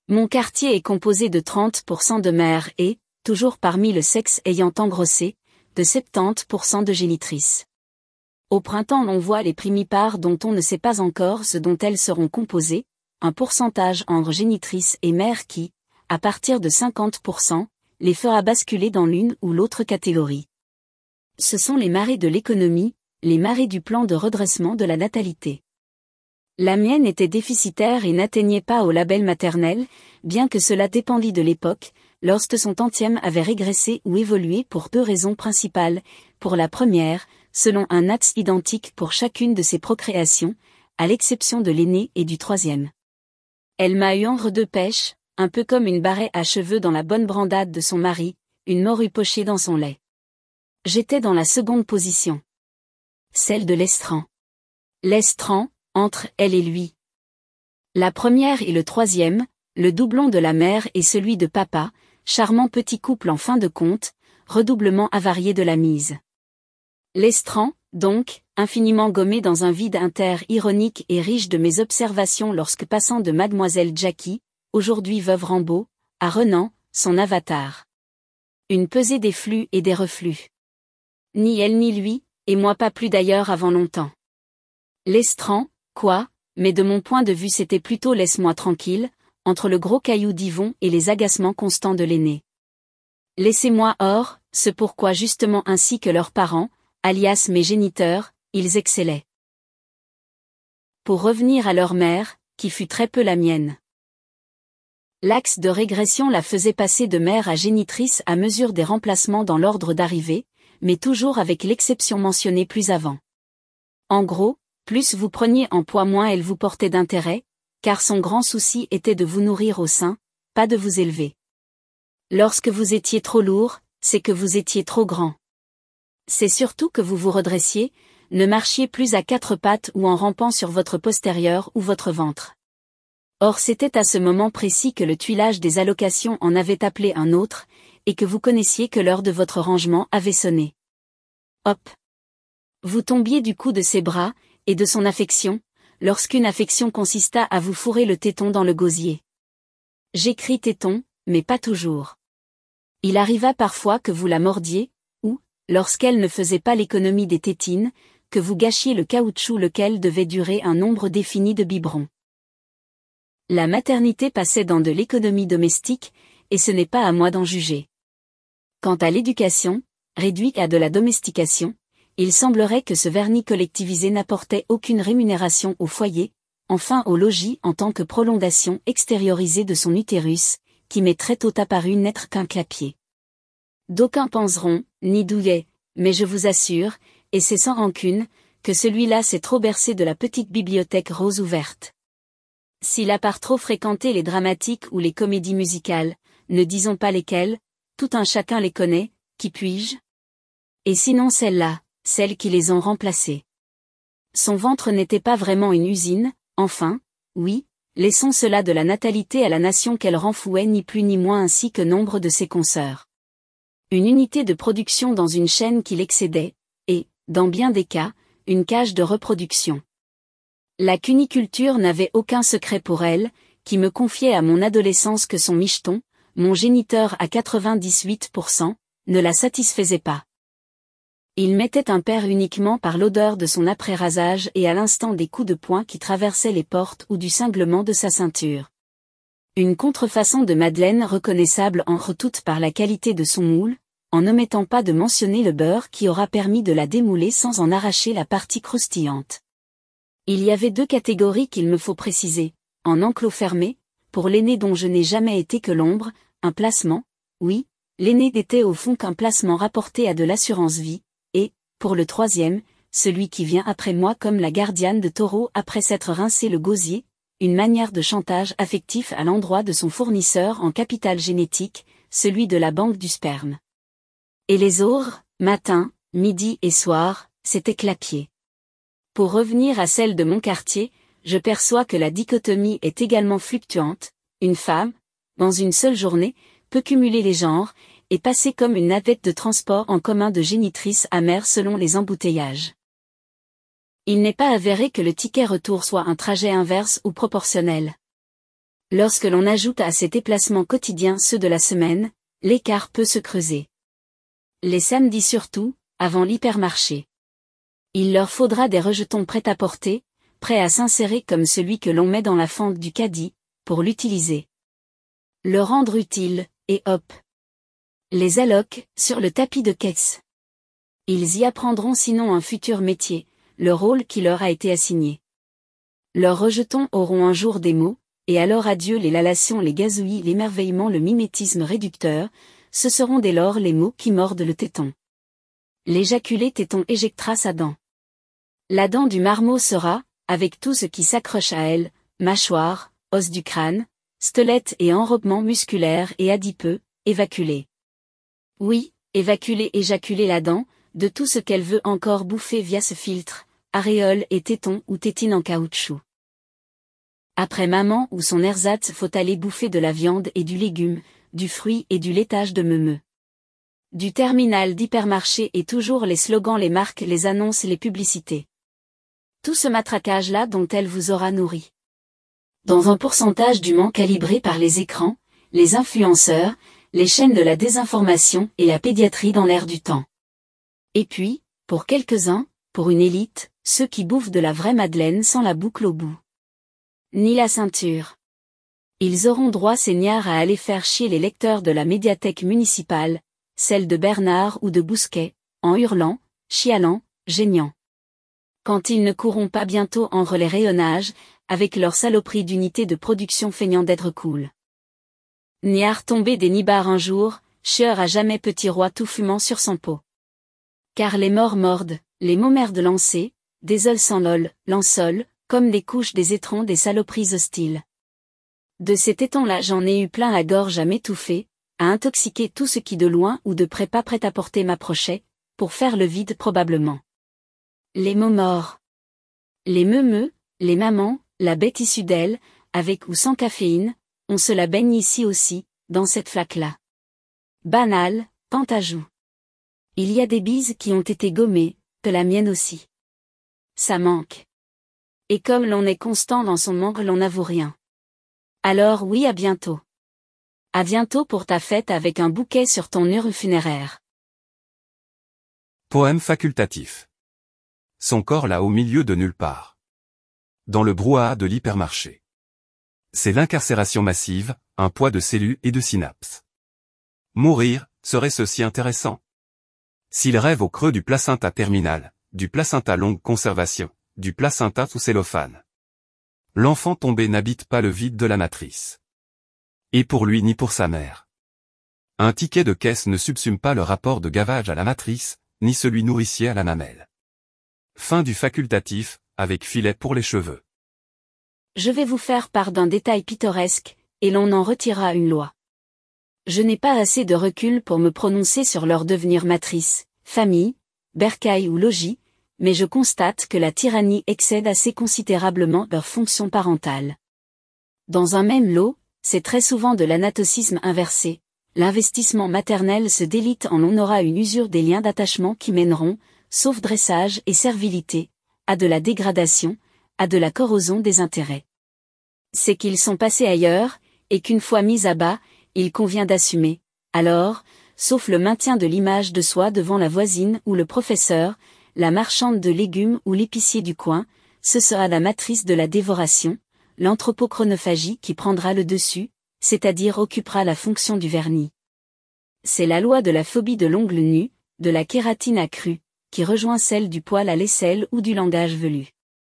Mon quartier est composé de 30% de mères et, toujours parmi le sexe ayant engrossé, de 70% de génitrices. Au printemps on voit les primipares dont on ne sait pas encore ce dont elles seront composées, un pourcentage entre génitrices et mères qui, à partir de 50%, les fera basculer dans l'une ou l'autre catégorie. Ce sont les marées de l'économie, les marées du plan de redressement de la natalité. La mienne était déficitaire et n'atteignait pas au label maternel, bien que cela dépendît de l'époque, lorsque son tantième avait régressé ou évolué pour deux raisons principales. Pour la première, selon un axe identique pour chacune de ses procréations, à l'exception de l'aînée et du troisième. Elle m'a eu entre deux pêches, un peu comme une barret à cheveux dans la bonne brandade de son mari, une morue pochée dans son lait. J'étais dans la seconde position. Celle de l'estran. L'estran, entre elle et lui. La première et le troisième, le doublon de la mère et celui de papa, charmant petit couple en fin de compte, redoublement avarié de la mise. L'estran, donc, infiniment gommé dans un vide inter-ironique et riche de mes observations lorsque passant de mademoiselle Jackie, aujourd'hui veuve Rambaud, à Renan, son avatar. Une pesée des flux et des reflux. Ni elle ni lui, et moi pas plus d'ailleurs avant longtemps. L'estran, quoi, mais de mon point de vue c'était plutôt laisse-moi tranquille, entre le gros caillou d'Yvon et les agacements constants de l'aîné. Laissez-moi hors, ce pourquoi justement ainsi que leurs parents, alias mes géniteurs, ils excellaient. Pour revenir à leur mère, qui fut très peu la mienne. L'axe de régression la faisait passer de mère à génitrice à mesure des remplacements dans l'ordre d'arrivée, mais toujours avec l'exception mentionnée plus avant. En gros, plus vous preniez en poids moins elle vous portait d'intérêt, car son grand souci était de vous nourrir au sein, pas de vous élever. Lorsque vous étiez trop lourd, c'est que vous étiez trop grand. C'est surtout que vous vous redressiez, ne marchiez plus à quatre pattes ou en rampant sur votre postérieur ou votre ventre. Or c'était à ce moment précis que le tuilage des allocations en avait appelé un autre, et que vous connaissiez que l'heure de votre rangement avait sonné. Hop! Vous tombiez du coup de ses bras, et de son affection, lorsqu'une affection consista à vous fourrer le téton dans le gosier. J'écris téton, mais pas toujours. Il arriva parfois que vous la mordiez, ou, lorsqu'elle ne faisait pas l'économie des tétines, que vous gâchiez le caoutchouc lequel devait durer un nombre défini de biberons. La maternité passait dans de l'économie domestique, et ce n'est pas à moi d'en juger. Quant à l'éducation, réduite à de la domestication, il semblerait que ce vernis collectivisé n'apportait aucune rémunération au foyer, enfin au logis en tant que prolongation extériorisée de son utérus, qui m'est très tôt apparu n'être qu'un clapier. D'aucuns penseront, ni douillet, mais je vous assure, et c'est sans rancune, que celui-là s'est trop bercé de la petite bibliothèque rose ouverte. S'il a par trop fréquenté les dramatiques ou les comédies musicales, ne disons pas lesquelles, tout un chacun les connaît, qui puis-je? Et sinon celles-là, celles qui les ont remplacées. Son ventre n'était pas vraiment une usine, enfin, oui, laissons cela de la natalité à la nation qu'elle renflouait ni plus ni moins ainsi que nombre de ses consoeurs. Une unité de production dans une chaîne qui l'excédait, et, dans bien des cas, une cage de reproduction. La cuniculture n'avait aucun secret pour elle, qui me confiait à mon adolescence que son micheton, mon géniteur à 98%, ne la satisfaisait pas. Il mettait un père uniquement par l'odeur de son après-rasage et à l'instant des coups de poing qui traversaient les portes ou du cinglement de sa ceinture. Une contrefaçon de Madeleine reconnaissable entre toutes par la qualité de son moule, en omettant pas de mentionner le beurre qui aura permis de la démouler sans en arracher la partie croustillante. Il y avait deux catégories qu'il me faut préciser, en enclos fermé, pour l'aîné dont je n'ai jamais été que l'ombre, un placement, oui, l'aîné n'était au fond qu'un placement rapporté à de l'assurance vie, et, pour le troisième, celui qui vient après moi comme la gardienne de taureau après s'être rincé le gosier, une manière de chantage affectif à l'endroit de son fournisseur en capital génétique, celui de la banque du sperme. Et les autres, matin, midi et soir, c'était clapier. Pour revenir à celle de mon quartier, je perçois que la dichotomie est également fluctuante, une femme, dans une seule journée, peut cumuler les genres, et passer comme une navette de transport en commun de génitrice à mer selon les embouteillages. Il n'est pas avéré que le ticket retour soit un trajet inverse ou proportionnel. Lorsque l'on ajoute à ces déplacements quotidiens ceux de la semaine, l'écart peut se creuser. Les samedis surtout, avant l'hypermarché. Il leur faudra des rejetons prêts à porter, prêts à s'insérer comme celui que l'on met dans la fente du caddie, pour l'utiliser. Le rendre utile, et hop. Les allocs, sur le tapis de caisse. Ils y apprendront sinon un futur métier, le rôle qui leur a été assigné. Leurs rejetons auront un jour des mots, et alors adieu les lalations, les gazouillis, l'émerveillement, le mimétisme réducteur, ce seront dès lors les mots qui mordent le téton. L'éjaculé téton éjectera sa dent. La dent du marmot sera, avec tout ce qui s'accroche à elle, mâchoire, os du crâne, squelette et enrobement musculaire et adipeux, évacuée. Oui, éjaculer la dent, de tout ce qu'elle veut encore bouffer via ce filtre, aréole et téton ou tétine en caoutchouc. Après maman ou son ersatz, faut aller bouffer de la viande et du légume, du fruit et du laitage de meumeux. Du terminal d'hypermarché et toujours les slogans, les marques, les annonces, les publicités. Tout ce matraquage-là dont elle vous aura nourri. Dans un pourcentage dûment calibré par les écrans, les influenceurs, les chaînes de la désinformation et la pédiatrie dans l'air du temps. Et puis, pour quelques-uns, pour une élite, ceux qui bouffent de la vraie madeleine sans la boucle au bout. Ni la ceinture. Ils auront droit, seigneurs, à aller faire chier les lecteurs de la médiathèque municipale, celle de Bernard ou de Bousquet, en hurlant, chialant, geignant. Quand ils ne courront pas bientôt entre les rayonnages, avec leur saloperie d'unité de production feignant d'être cool. Ni à retomber des nibards un jour, chieur à jamais petit roi tout fumant sur son pot. Car les morts mordent, les mots merdent lancés, désolent sans lol, l'ensol, comme les couches des étrons des saloperies hostiles. De ces tétons-là j'en ai eu plein la gorge à m'étouffer, à intoxiquer tout ce qui de loin ou de près pas prêt à porter m'approchait, pour faire le vide probablement. Les mots morts. Les meumeux, les mamans, la bête issue d'elle, avec ou sans caféine, on se la baigne ici aussi, dans cette flaque-là. Banal, pantajou. Il y a des bises qui ont été gommées, que la mienne aussi. Ça manque. Et comme l'on est constant dans son manque, l'on n'avoue rien. Alors oui, à bientôt. À bientôt pour ta fête avec un bouquet sur ton urne funéraire. Poème facultatif. Son corps là au milieu de nulle part. Dans le brouhaha de l'hypermarché. C'est l'incarcération massive, un poids de cellules et de synapses. Mourir, serait-ce si intéressant? S'il rêve au creux du placenta terminal, du placenta longue conservation, du placenta sous cellophane. L'enfant tombé n'habite pas le vide de la matrice. Et pour lui ni pour sa mère. Un ticket de caisse ne subsume pas le rapport de gavage à la matrice, ni celui nourricier à la mamelle. Fin du facultatif, avec filet pour les cheveux. Je vais vous faire part d'un détail pittoresque, et l'on en retirera une loi. Je n'ai pas assez de recul pour me prononcer sur leur devenir matrice, famille, bercail ou logis, mais je constate que la tyrannie excède assez considérablement leur fonction parentale. Dans un même lot, c'est très souvent de l'anatocisme inversé, l'investissement maternel se délite en on aura une usure des liens d'attachement qui mèneront, sauf dressage et servilité, à de la dégradation, à de la corrosion des intérêts. C'est qu'ils sont passés ailleurs, et qu'une fois mis à bas, il convient d'assumer, alors, sauf le maintien de l'image de soi devant la voisine ou le professeur, la marchande de légumes ou l'épicier du coin, ce sera la matrice de la dévoration, l'anthropochronophagie qui prendra le dessus, c'est-à-dire occupera la fonction du vernis. C'est la loi de la phobie de l'ongle nu, de la kératine accrue, qui rejoint celle du poil à l'aisselle ou du langage velu.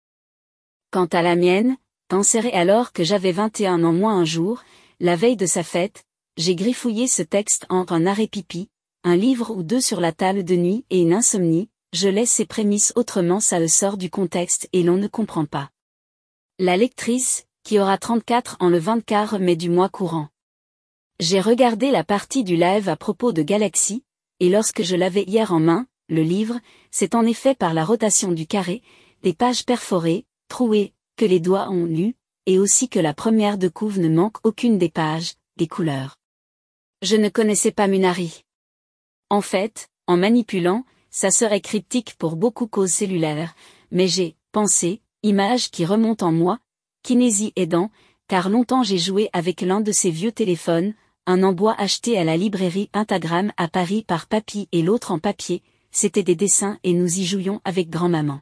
Quant à la mienne, t'enserré alors que j'avais 21 ans moins un jour, la veille de sa fête, j'ai griffouillé ce texte entre un arrêt pipi, un livre ou deux sur la table de nuit et une insomnie, je laisse ses prémices autrement ça sort du contexte et l'on ne comprend pas. La lectrice, qui aura 34 ans le 24 mai du mois courant. J'ai regardé la partie du live à propos de Galaxy, et lorsque je l'avais hier en main, le livre, c'est en effet par la rotation du carré, des pages perforées, trouées, que les doigts ont lues, et aussi que la première de couve ne manque aucune des pages, des couleurs. Je ne connaissais pas Munari. En fait, en manipulant, ça serait cryptique pour beaucoup causes cellulaires, mais j'ai pensé, image qui remonte en moi, kinésie aidant, car longtemps j'ai joué avec l'un de ces vieux téléphones, un en bois acheté à la librairie Intagram à Paris par papy et l'autre en papier, c'était des dessins et nous y jouions avec grand-maman.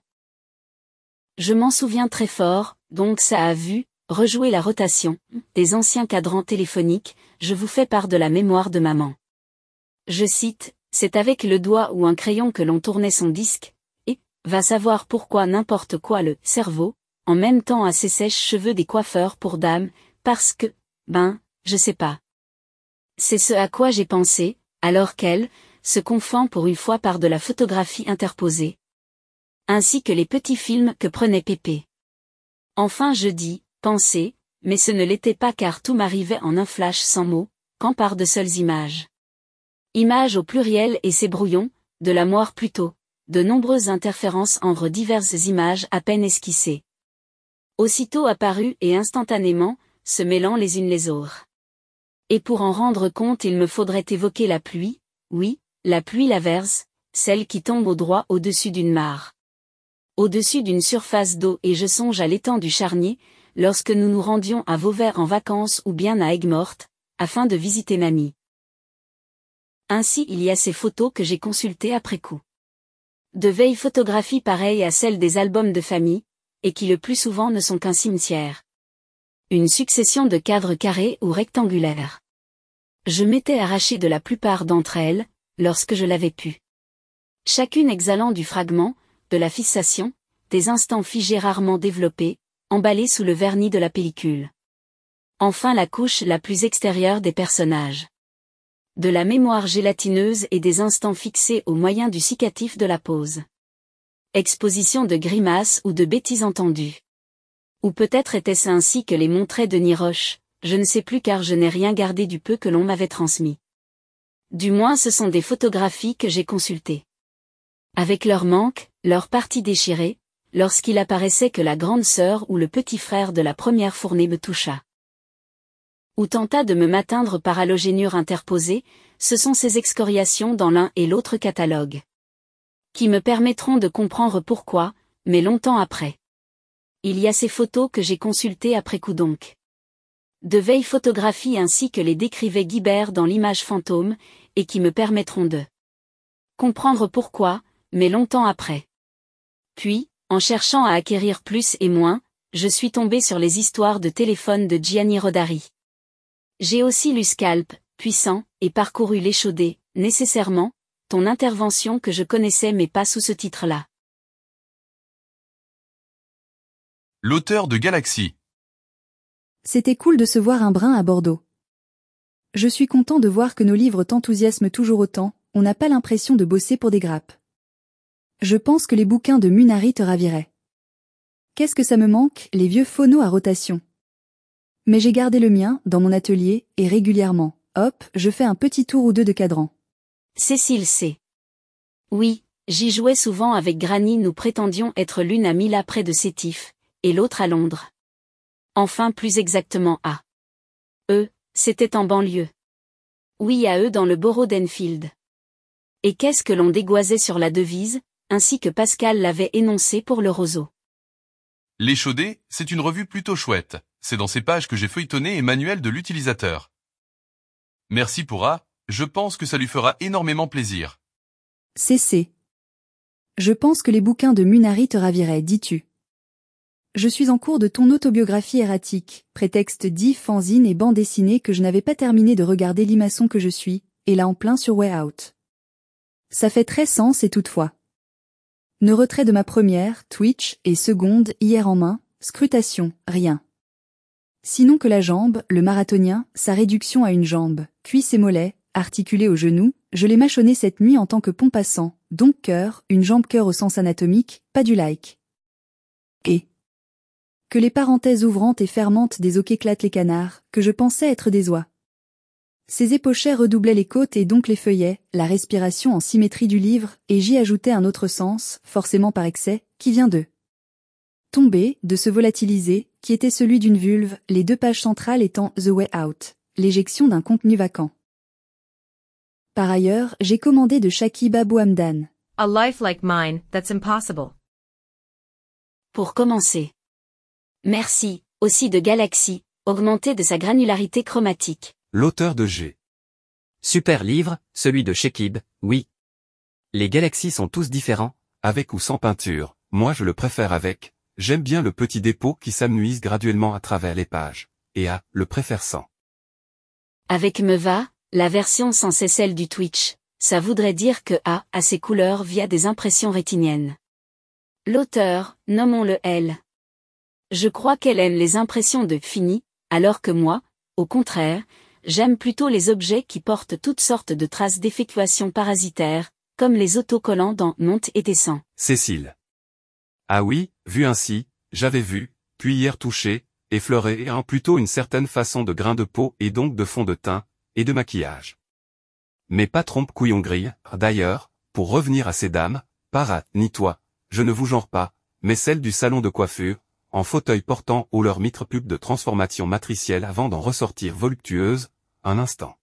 Je m'en souviens très fort, donc ça a vu, rejouer la rotation, des anciens cadrans téléphoniques, je vous fais part de la mémoire de maman. Je cite, c'est avec le doigt ou un crayon que l'on tournait son disque, et, va savoir pourquoi n'importe quoi le cerveau, en même temps à ses sèches-cheveux des coiffeurs pour dames, parce que, je sais pas. C'est ce à quoi j'ai pensé, alors qu'elle, se confond pour une fois par de la photographie interposée. Ainsi que les petits films que prenait Pépé. Enfin je dis, penser, mais ce ne l'était pas car tout m'arrivait en un flash sans mots, qu'en par de seules images. Images au pluriel et ces brouillons, de la moire plutôt, de nombreuses interférences entre diverses images à peine esquissées. Aussitôt apparues et instantanément, se mêlant les unes les autres. Et pour en rendre compte il me faudrait évoquer la pluie, oui, la pluie l'averse, celle qui tombe au droit au-dessus d'une mare. Au-dessus d'une surface d'eau et je songe à l'étang du Charnier, lorsque nous nous rendions à Vauvert en vacances ou bien à Aigues-Mortes, afin de visiter mamie. Ainsi il y a ces photos que j'ai consultées après coup. De vieilles photographies pareilles à celles des albums de famille, et qui le plus souvent ne sont qu'un cimetière. Une succession de cadres carrés ou rectangulaires. Je m'étais arraché de la plupart d'entre elles, lorsque je l'avais pu. Chacune exhalant du fragment, de la fixation, des instants figés rarement développés, emballés sous le vernis de la pellicule. Enfin la couche la plus extérieure des personnages. De la mémoire gélatineuse et des instants fixés au moyen du cicatif de la pose. Exposition de grimaces ou de bêtises entendues. Ou peut-être était-ce ainsi que les montrait Denis Roche, je ne sais plus car je n'ai rien gardé du peu que l'on m'avait transmis. Du moins ce sont des photographies que j'ai consultées. Avec leur manque, leur partie déchirée, lorsqu'il apparaissait que la grande sœur ou le petit frère de la première fournée me toucha. Ou tenta de me m'atteindre par halogénure interposée, ce sont ces excoriations dans l'un et l'autre catalogue. Qui me permettront de comprendre pourquoi, mais longtemps après. Il y a ces photos que j'ai consultées après coup donc. De vieilles photographies ainsi que les décrivait Guibert dans l'image fantôme, et qui me permettront de comprendre pourquoi, mais longtemps après. Puis, en cherchant à acquérir plus et moins, je suis tombé sur les histoires de téléphone de Gianni Rodari. J'ai aussi lu Scalp, puissant, et parcouru l'échaudé, nécessairement, ton intervention que je connaissais mais pas sous ce titre-là. L'auteur de Galaxy. C'était cool de se voir un brin à Bordeaux. Je suis content de voir que nos livres t'enthousiasment toujours autant, on n'a pas l'impression de bosser pour des grappes. Je pense que les bouquins de Munari te raviraient. Qu'est-ce que ça me manque, les vieux phonos à rotation. Mais j'ai gardé le mien, dans mon atelier, et régulièrement, hop, je fais un petit tour ou deux de cadran. Cécile C. Oui, j'y jouais souvent avec Granny, nous prétendions être l'une à Mila près de Sétif, et l'autre à Londres. Enfin plus exactement à c'était en banlieue. Oui à dans le borough d'Enfield. Et qu'est-ce que l'on dégoisait sur la devise, ainsi que Pascal l'avait énoncé pour le roseau. L'échaudé, c'est une revue plutôt chouette, c'est dans ces pages que j'ai feuilletonné et manuel de l'utilisateur. Merci pour A, je pense que ça lui fera énormément plaisir. CC. Je pense que les bouquins de Munari te raviraient, dis-tu. Je suis en cours de ton autobiographie erratique, prétexte dit fanzine et bande dessinée que je n'avais pas terminé de regarder limaçon que je suis, et là en plein sur Way Out. Ça fait très sens et toutefois. Ne retrait de ma première, Twitch, et seconde, hier en main, scrutation, rien. Sinon que la jambe, le marathonien, sa réduction à une jambe, cuisse et mollet, articulé au genou, je l'ai mâchonné cette nuit en tant que pont passant, donc cœur, une jambe cœur au sens anatomique, pas du like. Et que les parenthèses ouvrantes et fermantes des os éclatent les canards, que je pensais être des oies. Ces épochets redoublaient les côtes et donc les feuillets, la respiration en symétrie du livre, et j'y ajoutais un autre sens, forcément par excès, qui vient de tomber, de se volatiliser, qui était celui d'une vulve, les deux pages centrales étant The Way Out, l'éjection d'un contenu vacant. Par ailleurs, j'ai commandé de Shakib Abou Hamdan. A life like mine, that's impossible. Pour commencer. Merci, aussi de Galaxy, augmenté de sa granularité chromatique. L'auteur de G. Super livre, celui de Shekib, oui. Les galaxies sont tous différents. Avec ou sans peinture, moi je le préfère avec. J'aime bien le petit dépôt qui s'amenuise graduellement à travers les pages. Et A, le préfère sans. Avec me va, la version sans c'est celle du Twitch. Ça voudrait dire que A a ses couleurs via des impressions rétiniennes. L'auteur, nommons-le elle. Je crois qu'elle aime les impressions de fini, alors que moi, au contraire, j'aime plutôt les objets qui portent toutes sortes de traces d'effectuation parasitaire, comme les autocollants dans Monte et descend. Cécile. Ah oui, vu ainsi, j'avais vu, puis hier touché, effleuré en plutôt une certaine façon de grain de peau et donc de fond de teint, et de maquillage. Mais pas trompe couillon grille, d'ailleurs, pour revenir à ces dames, Parat, ni toi, je ne vous genre pas, mais celles du salon de coiffure, en fauteuil portant ou leur mitre pub de transformation matricielle avant d'en ressortir voluptueuse, un instant.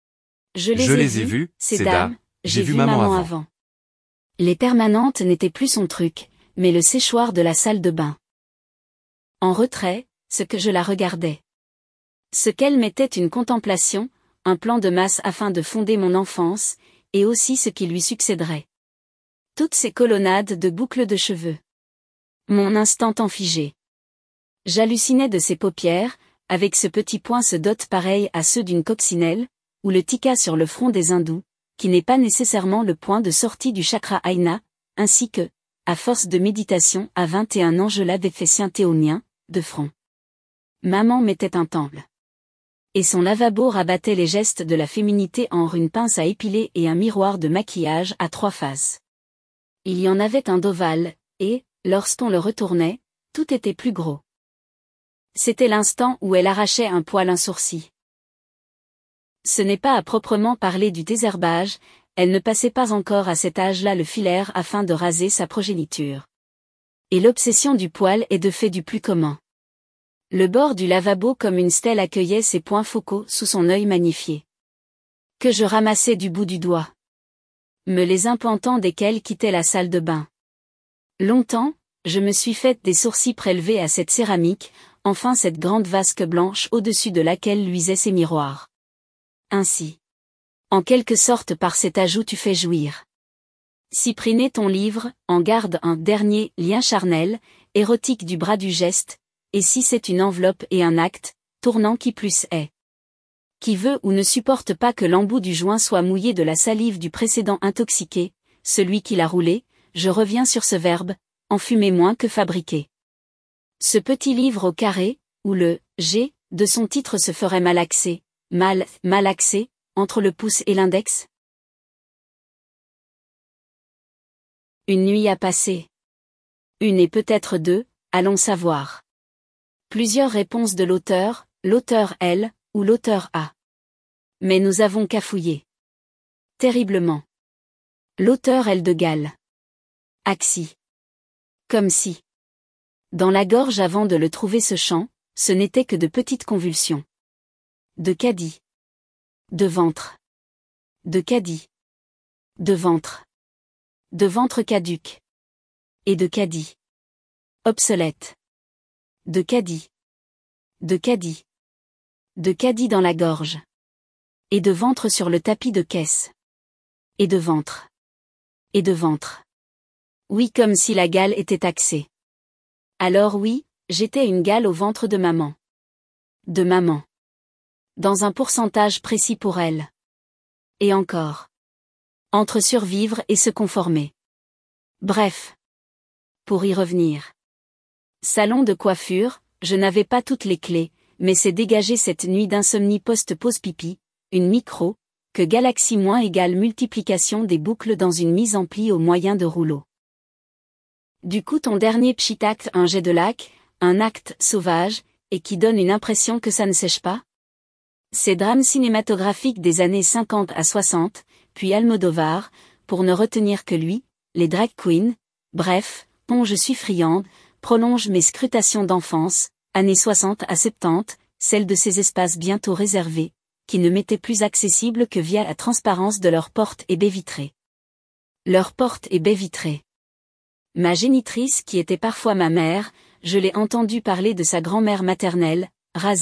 Je les ai vues, ces dames, j'ai vu maman avant. Les permanentes n'étaient plus son truc, mais le séchoir de la salle de bain. En retrait, ce que je la regardais. Ce qu'elle mettait une contemplation, un plan de masse afin de fonder mon enfance, et aussi ce qui lui succéderait. Toutes ces colonnades de boucles de cheveux. Mon instant en figé. J'hallucinais de ses paupières, avec ce petit point se dot pareil à ceux d'une coccinelle, ou le tika sur le front des hindous, qui n'est pas nécessairement le point de sortie du chakra Aina, ainsi que, à force de méditation à 21 ans je l'avais fait scienter au mien, de front. Maman mettait un temple. Et son lavabo rabattait les gestes de la féminité en une pince à épiler et un miroir de maquillage à 3 faces. Il y en avait un d'ovale, et, lorsqu'on le retournait, tout était plus gros. C'était l'instant où elle arrachait un poil un sourcil. Ce n'est pas à proprement parler du désherbage, elle ne passait pas encore à cet âge-là le filaire afin de raser sa progéniture. Et l'obsession du poil est de fait du plus commun. Le bord du lavabo comme une stèle accueillait ses points focaux sous son œil magnifié. Que je ramassais du bout du doigt. Me les implantant desquels quittaient la salle de bain. Longtemps, je me suis faite des sourcils prélevés à cette céramique, enfin cette grande vasque blanche au-dessus de laquelle luisaient ses miroirs. Ainsi. En quelque sorte par cet ajout tu fais jouir. Cypriné ton livre, en garde un dernier lien charnel, érotique du bras du geste, et si c'est une enveloppe et un acte, tournant qui plus est. Qui veut ou ne supporte pas que l'embout du joint soit mouillé de la salive du précédent intoxiqué, celui qui l'a roulé, je reviens sur ce verbe, enfumer moins que fabriquer. Ce petit livre au carré, où le « G » de son titre se ferait malaxé, malaxé, entre le pouce et l'index. Une nuit a passé. Une et peut-être deux, allons savoir. Plusieurs réponses de l'auteur L, ou l'auteur A. Mais nous avons cafouillé. Terriblement. L'auteur L de Galles. Axi. Comme si. Dans la gorge avant de le trouver ce chant, ce n'était que de petites convulsions. De caddie. De ventre. De caddie. De ventre. De ventre caduc. Et de caddie. Obsolète. De caddie. De caddie. De caddie dans la gorge. Et de ventre sur le tapis de caisse. Et de ventre. Et de ventre. Oui, comme si la gale était taxée. Alors oui, j'étais une gale au ventre de maman. De maman. Dans un pourcentage précis pour elle. Et encore. Entre survivre et se conformer. Bref. Pour y revenir. Salon de coiffure, je n'avais pas toutes les clés, mais c'est dégagé cette nuit d'insomnie post-pause pipi, une micro, que galaxie moins égale multiplication des boucles dans une mise en pli au moyen de rouleaux. Du coup ton dernier pchit acte un jet de lac, un acte sauvage, et qui donne une impression que ça ne sèche pas? Ces drames cinématographiques des années 50 à 60, puis Almodovar, pour ne retenir que lui, les drag queens, bref, je suis friande, prolonge mes scrutations d'enfance, années 60 à 70, celles de ces espaces bientôt réservés, qui ne m'étaient plus accessibles que via la transparence de leurs portes et baies vitrées. Leurs portes et baies vitrées. Ma génitrice qui était parfois ma mère, je l'ai entendue parler de sa grand-mère maternelle, rasée,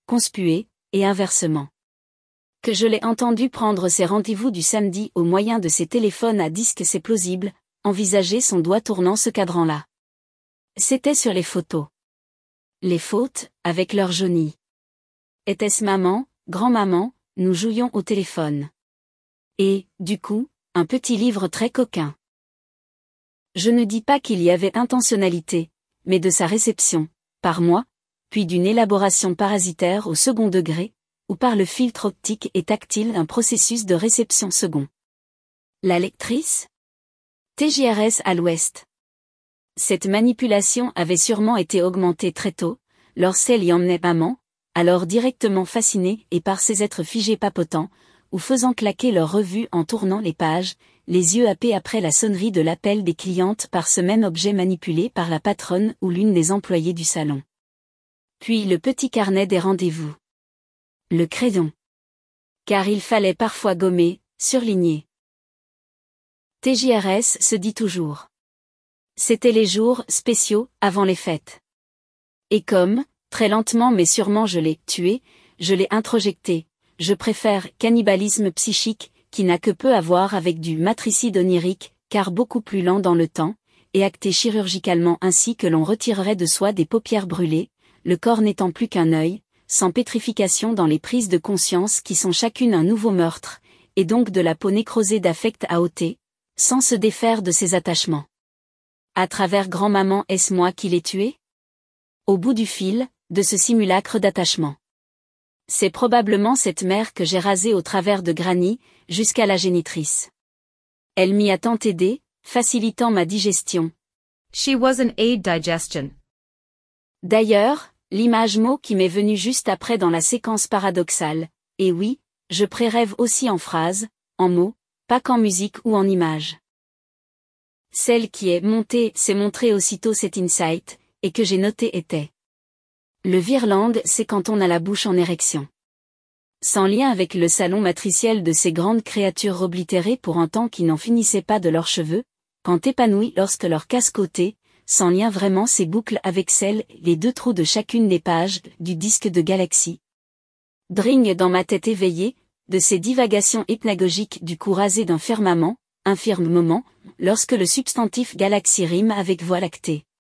conspué, et inversement. Que je l'ai entendu prendre ses rendez-vous du samedi au moyen de ses téléphones à disque, c'est plausible, envisager son doigt tournant ce cadran-là. C'était sur les photos. Les fautes, avec leur jaunie. Était-ce maman, grand-maman, nous jouions au téléphone. Et, du coup, un petit livre très coquin. Je ne dis pas qu'il y avait intentionnalité, mais de sa réception, par moi, puis d'une élaboration parasitaire au second degré, ou par le filtre optique et tactile d'un processus de réception second. La lectrice ? TJRS à l'ouest. Cette manipulation avait sûrement été augmentée très tôt, lorsqu'elle y emmenait maman, alors directement fascinée et par ces êtres figés papotants, ou faisant claquer leur revue en tournant les pages, les yeux happés après la sonnerie de l'appel des clientes par ce même objet manipulé par la patronne ou l'une des employées du salon. Puis le petit carnet des rendez-vous. Le crayon. Car il fallait parfois gommer, surligner. TJRS se dit toujours. C'était les jours spéciaux, avant les fêtes. Et comme, très lentement mais sûrement je l'ai tué, je l'ai introjecté, je préfère cannibalisme psychique, qui n'a que peu à voir avec du matricide onirique, car beaucoup plus lent dans le temps, et acté chirurgicalement ainsi que l'on retirerait de soi des paupières brûlées, le corps n'étant plus qu'un œil, sans pétrification dans les prises de conscience qui sont chacune un nouveau meurtre, et donc de la peau nécrosée d'affect à ôter, sans se défaire de ses attachements. À travers grand-maman, est-ce moi qui l'ai tué ? Au bout du fil, de ce simulacre d'attachement. C'est probablement cette mère que j'ai rasée au travers de Granny, jusqu'à la génitrice. Elle m'y a tant aidé, facilitant ma digestion. She was an aid digestion. D'ailleurs, l'image mot qui m'est venue juste après dans la séquence paradoxale, et oui, je prérêve aussi en phrase, en mots, pas qu'en musique ou en images. Celle qui est montée s'est montrée aussitôt cet insight, et que j'ai noté était. Le virland, c'est quand on a la bouche en érection. Sans lien avec le salon matriciel de ces grandes créatures oblitérées pour un temps qui n'en finissait pas de leurs cheveux, quand épanouies lorsque leur casque ôté, sans lien vraiment ces boucles avec celles, les deux trous de chacune des pages, du disque de galaxie. Dring dans ma tête éveillée, de ces divagations hypnagogiques du cou rasé d'un firmament, infirme moment, lorsque le substantif galaxie rime avec voie lactée.